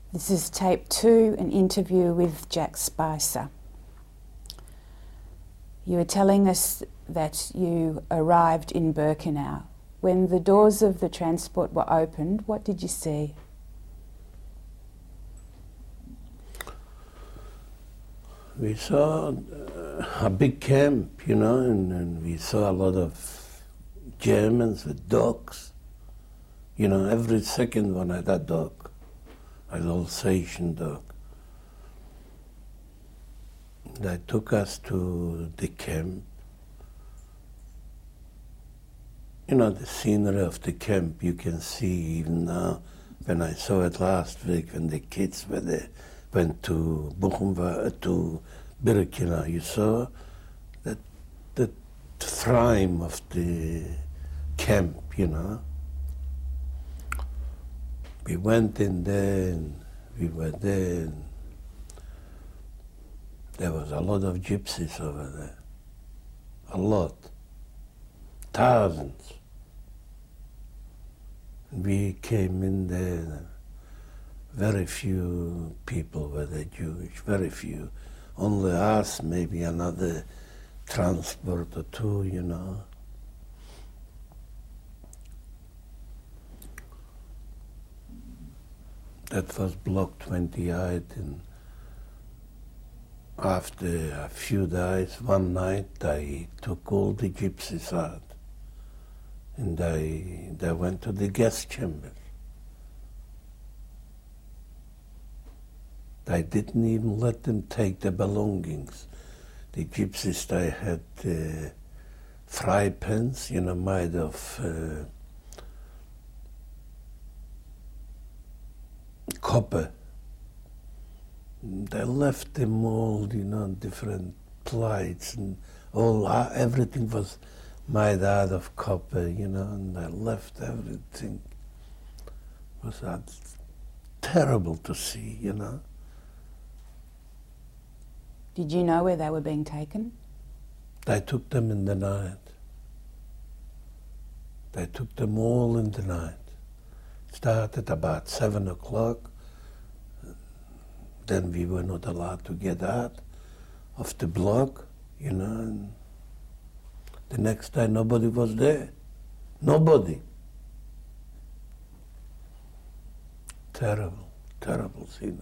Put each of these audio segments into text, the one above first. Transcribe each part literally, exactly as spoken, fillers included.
This is tape two, an interview with Jack Spicer. You were telling us that you arrived in Birkenau. When the doors of the transport were opened, what did you see? We saw uh, a big camp, you know, and, and we saw a lot of Germans with dogs. You know, every second one had a dog, a Alsatian dog. They took us to the camp. You know, the scenery of the camp, you can see even now, when I saw it last week, when the kids were there, went to Buchenwald, to Birkenau, you saw that the frame of the camp, you know. We went in there and we were there and there was a lot of gypsies over there. A lot. Thousands. We came in there, very few people were there Jewish, very few. Only us, maybe another transport or two, you know. That was Block twenty-eight, and after a few days, one night, they took all the gypsies out. And they, they went to the gas chambers. They didn't even let them take their belongings. The gypsies, they had uh, fry pans, you know, made of uh, copper. They left them all, you know, different plates, and all, uh, everything was made out of copper, you know, and they left everything. It was uh, terrible to see, you know. Did you know where they were being taken? They took them in the night. They took them all in the night. Started about seven o'clock. Then we were not allowed to get out of the block, you know, and the next day nobody was there. Nobody. Terrible, terrible scenery.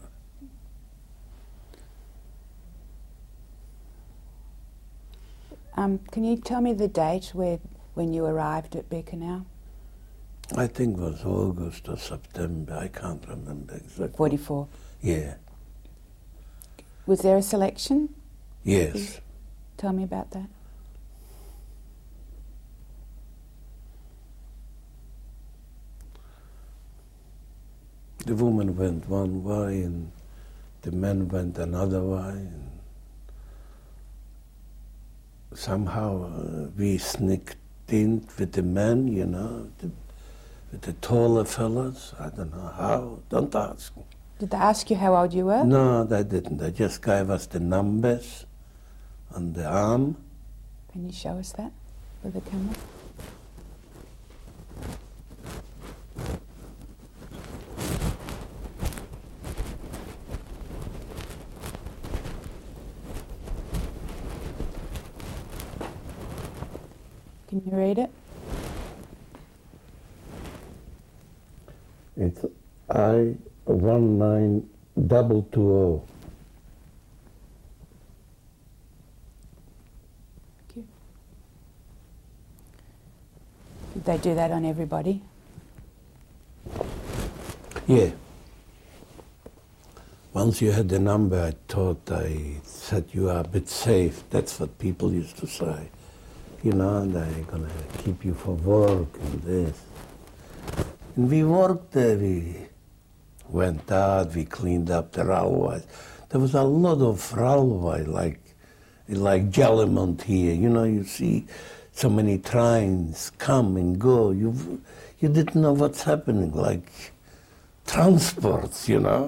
Um, can you tell me the date where, when you arrived at Birkenau? I think it was August or September, I can't remember exactly. forty-four. Yeah. Was there a selection? Yes. Tell me about that. The woman went one way and the men went another way. And somehow uh, we sneaked in with the men, you know, the, with the taller fellas. I don't know how. Don't ask me. Did they ask you how old you were? No, they didn't. They just gave us the numbers on the arm. Can you show us that with the camera? Can you read it? It's I one nine double two zero. Thank you. Did they do that on everybody? Yeah. Once you had the number, I thought I said you are a bit safe. That's what people used to say. You know, they're gonna keep you for work and this. And we worked there, we went out, we cleaned up the railways. There was a lot of railway, like, like Jellimont here. You know, you see so many trains come and go. You, you didn't know what's happening, like transports, you know.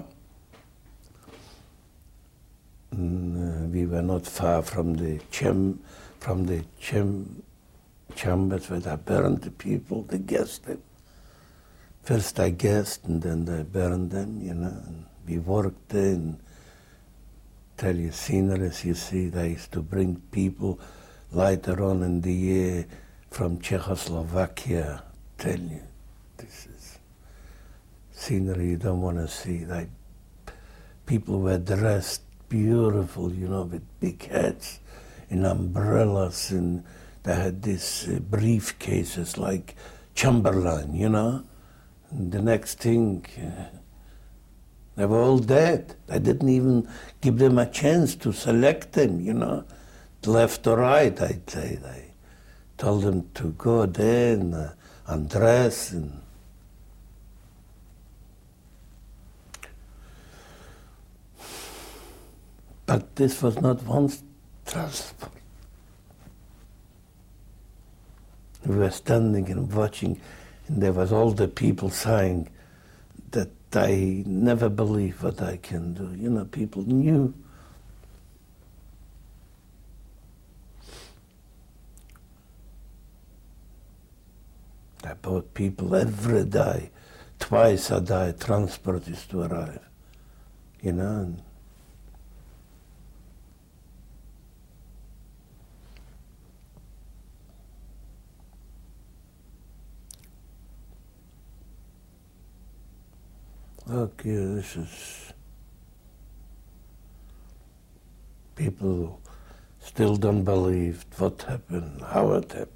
And, uh, we were not far from the cham, from the cham, chambers where they burned the people, they gassed them. First I gassed and then they burned them, you know, and we worked there and tell you sceneries, you see, they used to bring people later on in the year from Czechoslovakia. Tell you, this is scenery you don't want to see. They, people were dressed beautiful, you know, with big hats and umbrellas, and they had these uh, briefcases like Chamberlain, you know. And the next thing, uh, they were all dead. I didn't even give them a chance to select them, you know, left or right, I'd say. They told them to go there and uh, undress. And but this was not one transport. We were standing and watching, and there was all the people saying that I never believe what I can do. You know, people knew. I bought people every day, twice a day, transport is to arrive, you know. And okay, this is, people still don't believe what happened, how it happened.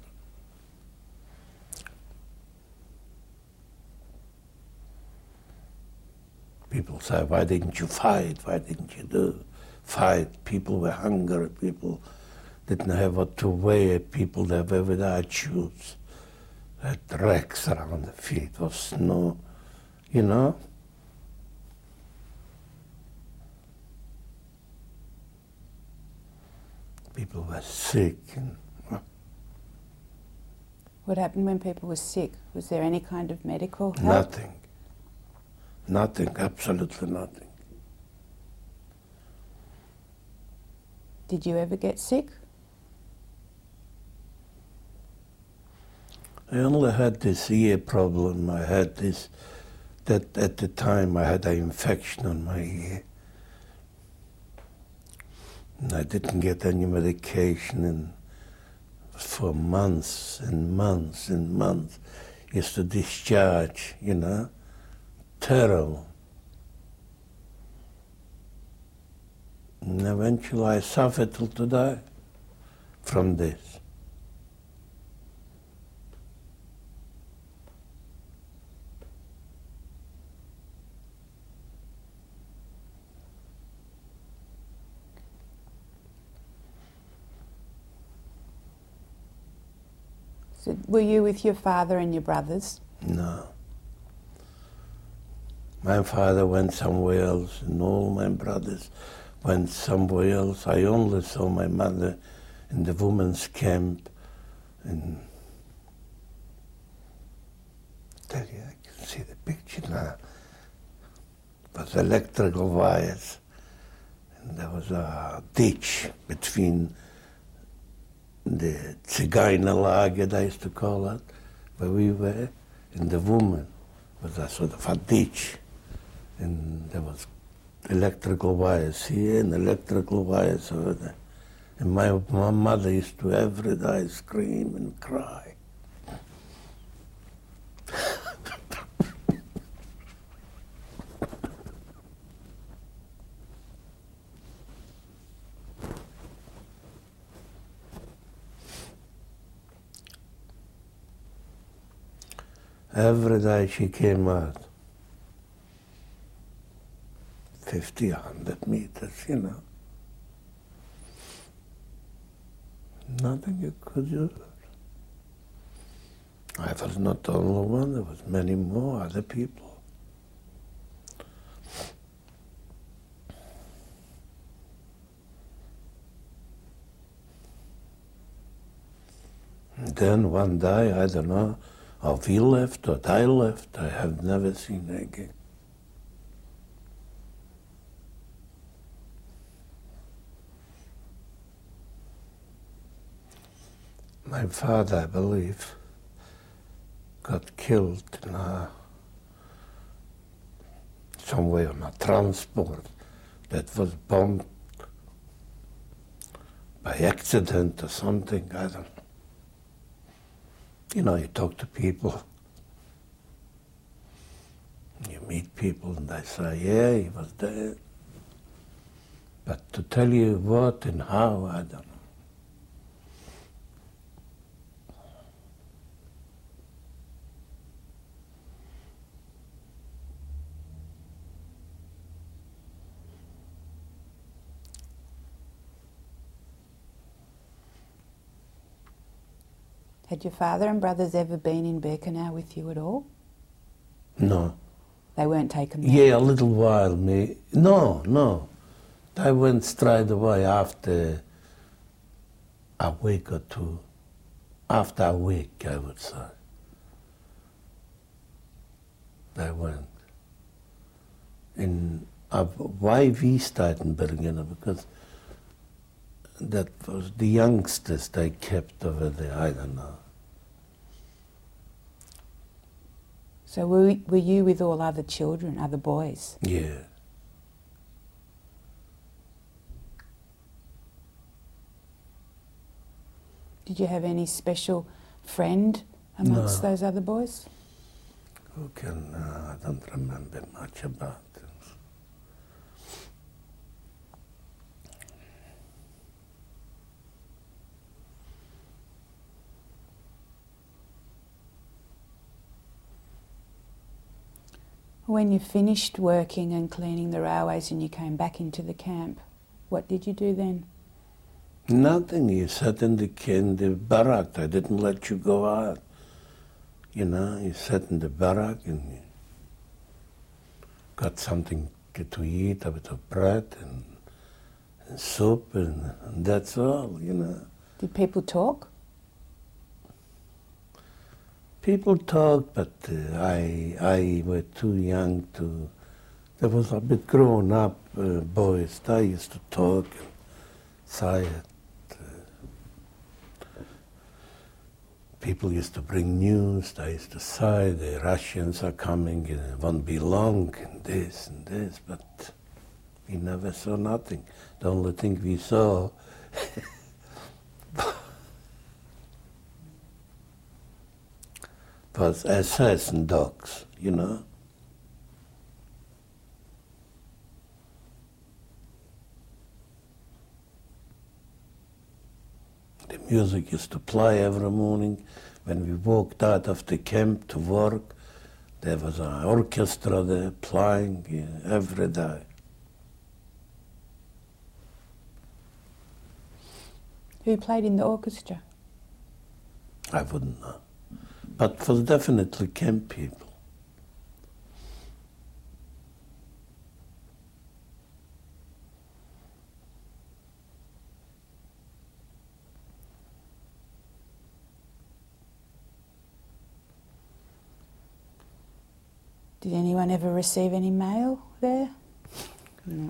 People say, why didn't you fight? Why didn't you do fight? People were hungry, people didn't have what to wear, people that were without shoes, had wrecks around the feet, was snow, you know. People were sick. And, uh, What happened when people were sick? Was there any kind of medical help? nothing. Nothing, absolutely nothing. Did you ever get sick? I only had this ear problem. I had this, that at the time I had an infection on my ear. And I didn't get any medication, and for months and months and months used to discharge, you know, terrible. And eventually I suffered till today from this. So were you with your father and your brothers? No. My father went somewhere else, and all my brothers went somewhere else. I only saw my mother in the women's camp, and I tell you, I can see the picture now. It was electrical wires, and there was a ditch between the Zigeunerlager, they used to call it, where we were, and the woman was a sort of a ditch. And there was electrical wires here and electrical wires over there. And my, my mother used to every day scream and cry. Every day she came out. fifty, a hundred meters, you know. Nothing you could do. I was not the only one, there was many more other people. And then one day, I don't know, or we left or they left, I have never seen her again. My father, I believe, got killed in a somewhere on a transport that was bombed by accident or something, I don't know. You know, you talk to people, you meet people and they say, yeah, he was there. But to tell you what and how, I don't know. Had your father and brothers ever been in Birkenau with you at all? No. They weren't taken there? Yeah, a little while. Me. No, no. They went straight away after a week or two. After a week, I would say. They went. In uh, why we stayed in Birkenau? Because that was the youngsters they kept over there, I don't know. So were, were you with all other children, other boys? Yeah. Did you have any special friend amongst No. those other boys? Who can, uh, I don't remember much about it. When you finished working and cleaning the railways and you came back into the camp, what did you do then? Nothing. You sat in the, in the barrack. They didn't let you go out. You know, you sat in the barrack and you got something to eat, a bit of bread and, and soup, and, and that's all, you know. Did people talk? People talk, but uh, I, I was too young to. There was a bit grown up uh, boys. They used to talk and say it. People used to bring news. They used to say the Russians are coming and it won't be long and this and this, but we never saw nothing. The only thing we saw was S S and dogs, you know. The music used to play every morning. When we walked out of the camp to work, there was an orchestra there playing yeah, every day. Who played in the orchestra? I wouldn't know. But it was definitely camp people. Did anyone ever receive any mail there? No.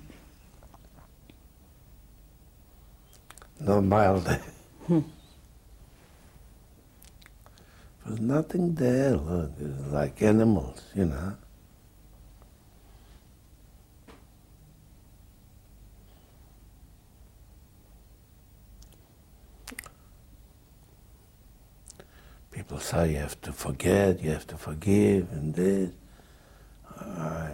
No mail there. Hmm. There was nothing there, look, it was like animals, you know. People say you have to forget, you have to forgive, and this. I,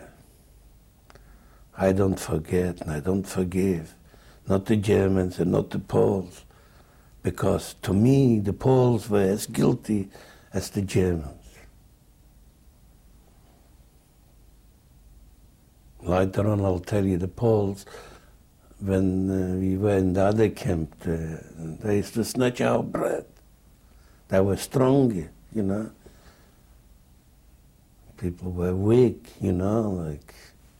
I don't forget and I don't forgive, not the Germans and not the Poles, because to me the Poles were as guilty as the Germans. Later on I'll tell you the Poles, when uh, we were in the other camp, uh, they used to snatch our bread. They were stronger, you know. People were weak, you know, like.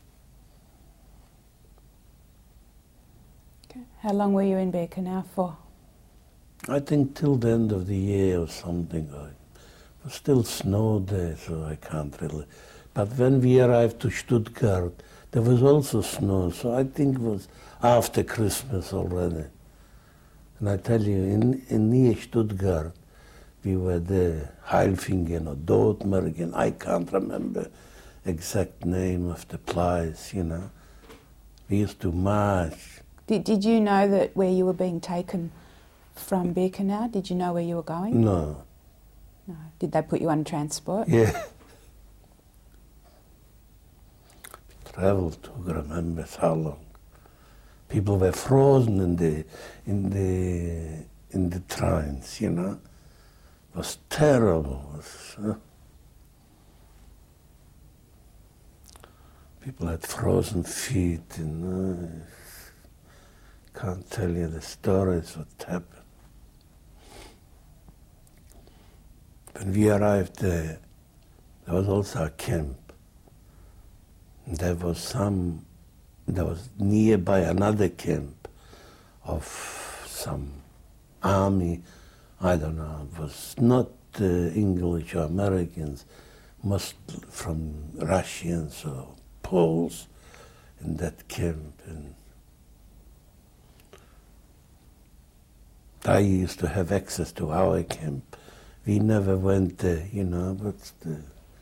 Okay. How long were you in Birkenau for? I think till the end of the year or something. It was still snow there, so I can't really. But when we arrived to Stuttgart, there was also snow, so I think it was after Christmas already. And I tell you, in, in near Stuttgart, we were there, Heilfingen or Dortmund, I can't remember exact name of the place, you know. We used to march. Did, did you know that where you were being taken from Birkenau? Did you know where you were going? No. No. Did they put you on transport? Yeah. We travelled, who remembers how long. People were frozen in the in the in the trains, you know. It was terrible. It was, uh, people had frozen feet, you know. Can't tell you the stories what happened. When we arrived there, there was also a camp. There was some, there was nearby another camp of some army, I don't know, it was not uh, English or Americans, most from Russians or Poles in that camp. And I used to have access to our camp. We never went there, you know, but the,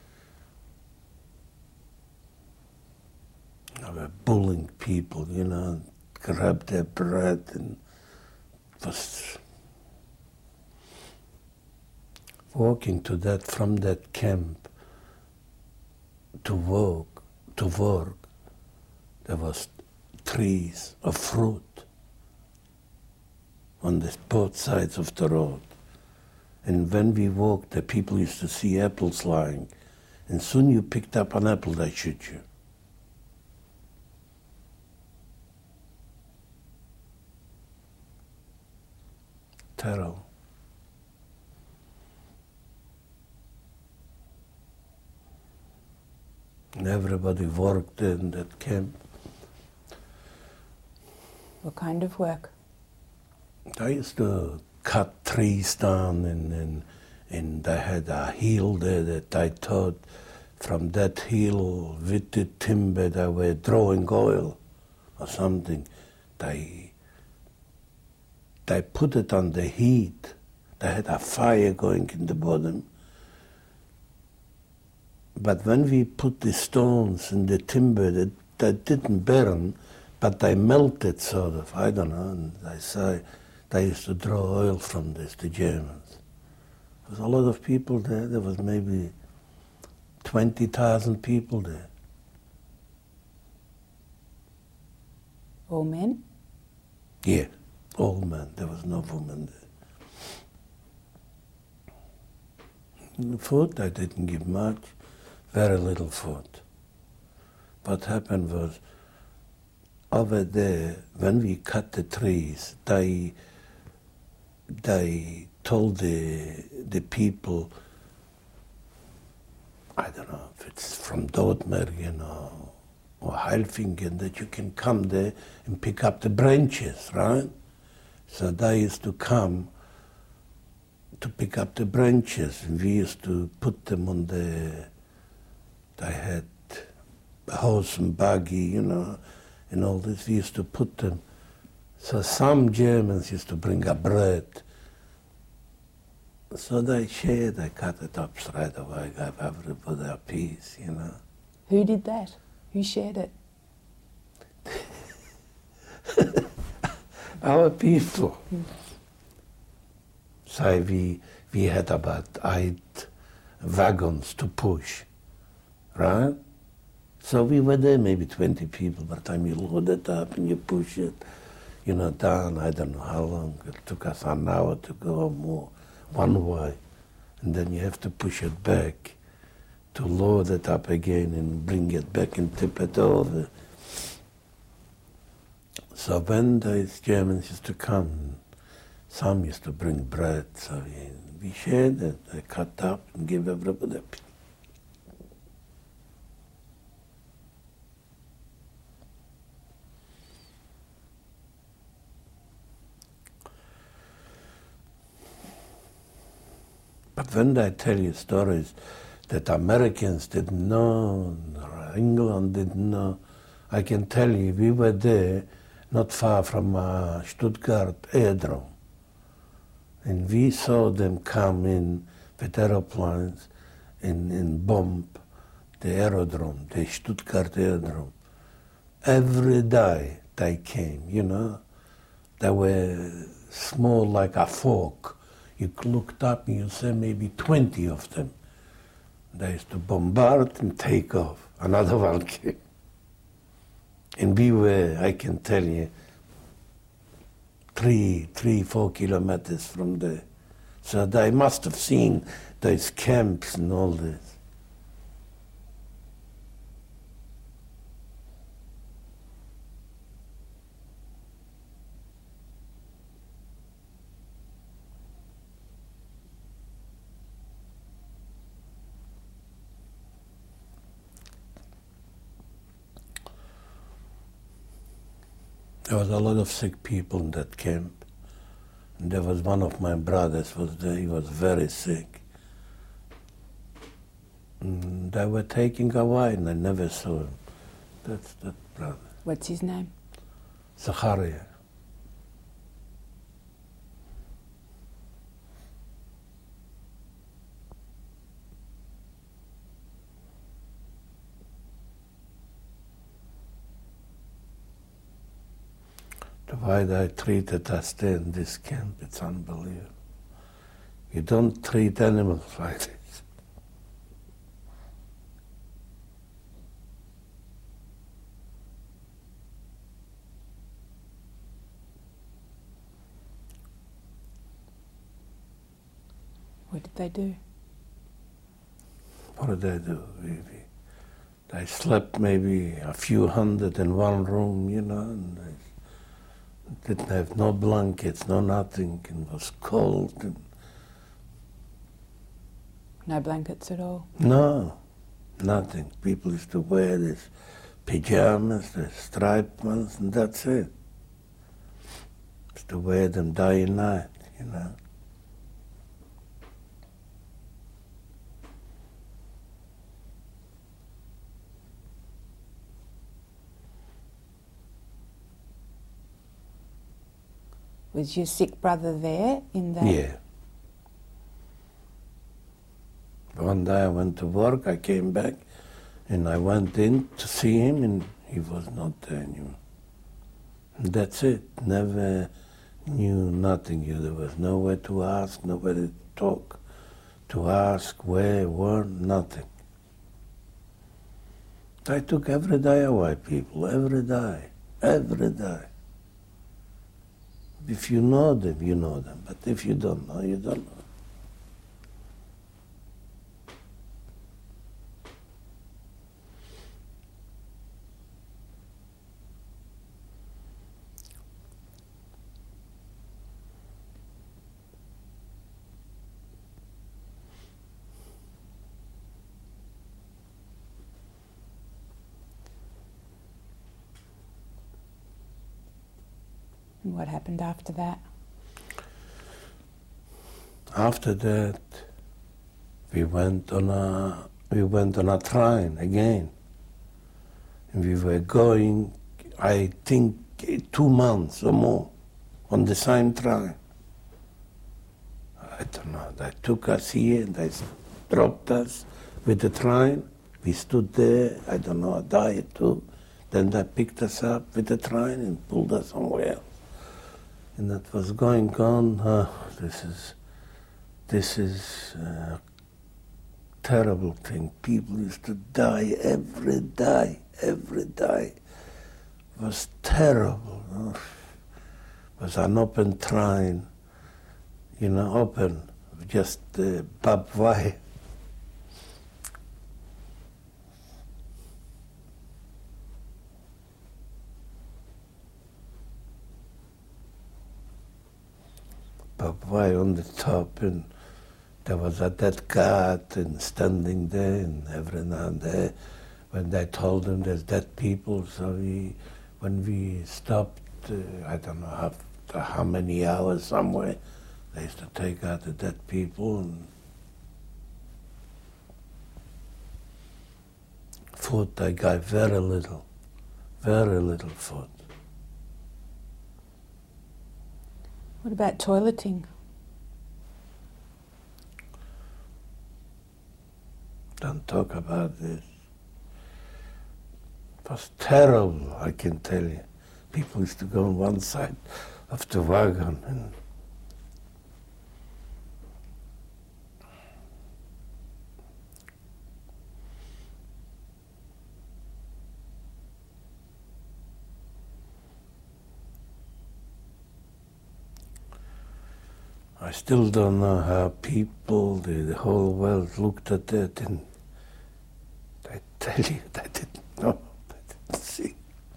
they were bullying people, you know, grabbed their bread, and was walking to that, from that camp to work, to work, there was trees of fruit on the both sides of the road. And when we walked, the people used to see apples lying. And soon you picked up an apple, they shoot you. Terrible. And everybody worked in that camp. What kind of work? I used to cut trees down, and, and, and I had a hill there that I thought from that hill with the timber they were drawing oil or something. They, they put it on the heat. They had a fire going in the bottom. But when we put the stones in the timber, that, that didn't burn, but they melted sort of, I don't know, and I say, they used to draw oil from this, the Germans. There was a lot of people there. There was maybe twenty thousand people there. All men? Yeah, all men. There was no women there. And food, I didn't give much, very little food. What happened was, over there, when we cut the trees, they they told the the people, I don't know if it's from Dortmergen or, or Heilfingen, that you can come there and pick up the branches, right? So they used to come to pick up the branches, and we used to put them on the, they had a horse and buggy, you know, and all this. We used to put them. So some Germans used to bring a bread. So they shared, they cut it up straight away, gave everybody a piece, you know. Who did that? Who shared it? Our people. Mm. So we, we had about eight wagons to push, right? So we were there, maybe twenty people. By the time you load it up and you push it, you know, down, I don't know how long. It took us an hour to go or more, one way. And then you have to push it back to load it up again and bring it back and tip it over. So when those Germans used to come, some used to bring bread, so we, we shared it, they cut up and give everybody a piece. But when they tell you stories that Americans didn't know, or England didn't know, I can tell you, we were there, not far from uh, Stuttgart aerodrome. And we saw them come in with aeroplanes and, and bomb the aerodrome, the Stuttgart aerodrome. Every day they came, you know. They were small like a fork. You looked up and you saw maybe twenty of them. They used to bombard and take off. Another one came. And we were, I can tell you, three, three, four kilometers from there. So they must have seen those camps and all this. There was a lot of sick people in that camp. And there was one of my brothers was there, he was very sick. And they were taking away and I never saw him. That's that brother. What's his name? Zacharia. The way they treated us there in this camp, it's unbelievable. You don't treat animals like this. What did they do? What did they do? We, we, they slept maybe a few hundred in one room, you know, and they didn't have no blankets, no nothing, and it was cold. And No blankets at all? no, nothing. People used to wear these pajamas, the striped ones, and that's it. Used to wear them day and night, you know. Was your sick brother there in that? Yeah. One day I went to work, I came back, and I went in to see him, and he was not there anymore. And that's it. Never knew nothing. There was nowhere to ask, nowhere to talk, to ask where, where, nothing. I took every day away people, every day, every day. If you know them, you know them. But if you don't know, you don't know. And what happened after that? After that, we went on a we went on a train again. And we were going, I think, two months or more on the same train. I don't know. They took us here and they dropped us with the train. We stood there, I don't know, a day or two. Then they picked us up with the train and pulled us somewhere else. And that was going on. Uh, this is, this is a terrible thing. People used to die every day, every day. It was terrible. Uh, it was an open train, you know, open, just uh, barbed wire. Barbed wire on the top, and there was a dead cat and standing there, and every now and then, when they told them there's dead people, so we, when we stopped, uh, I don't know how, how many hours somewhere, they used to take out the dead people and food. They gave very little, very little food. What about toileting? Don't talk about this. It was terrible, I can tell you. People used to go on one side of the wagon and I still don't know how people, the, the whole world looked at that, and I tell you, they didn't know, they didn't see.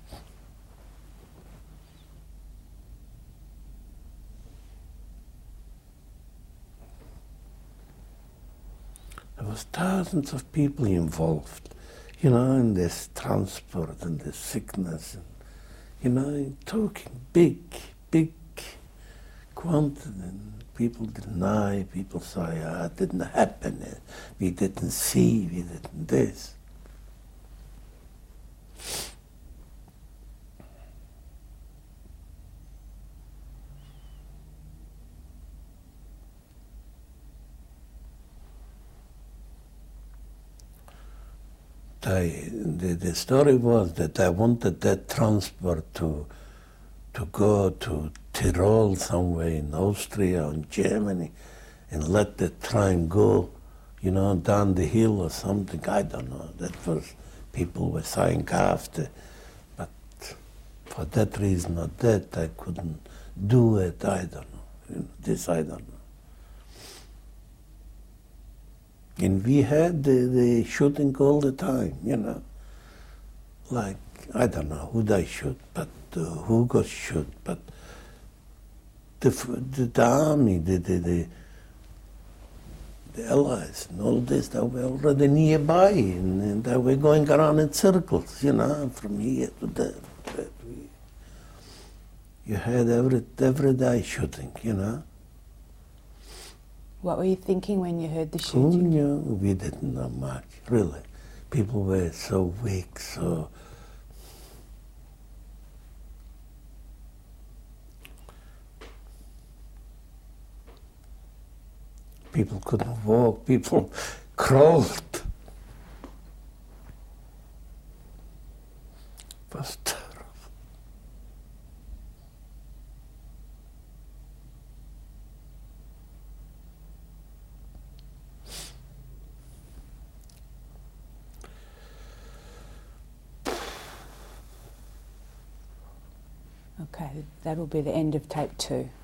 There was thousands of people involved, you know, in this transport and this sickness, and, you know, talking big, big quantity. People deny, people say, ah, it didn't happen, we didn't see, we didn't this. They, the, the story was that I wanted that transport to, to go to Tyrol somewhere in Austria or in Germany and let the train go, you know, down the hill or something. I don't know. That was, people were saying after, but for that reason or that, I couldn't do it. I don't know. You know, this I don't know. And we had the, the shooting all the time, you know. Like, I don't know who they shoot, but uh, who got shot, but the, the, the army, the, the, the, the allies and all this, they were already nearby, and, and they were going around in circles, you know, from here to there. You had every, every day shooting, you know. What were you thinking when you heard the Who shooting? knew? We didn't know much, really. People were so weak, so... People couldn't walk, people crawled. It was terrible. Okay, that'll be the end of tape two.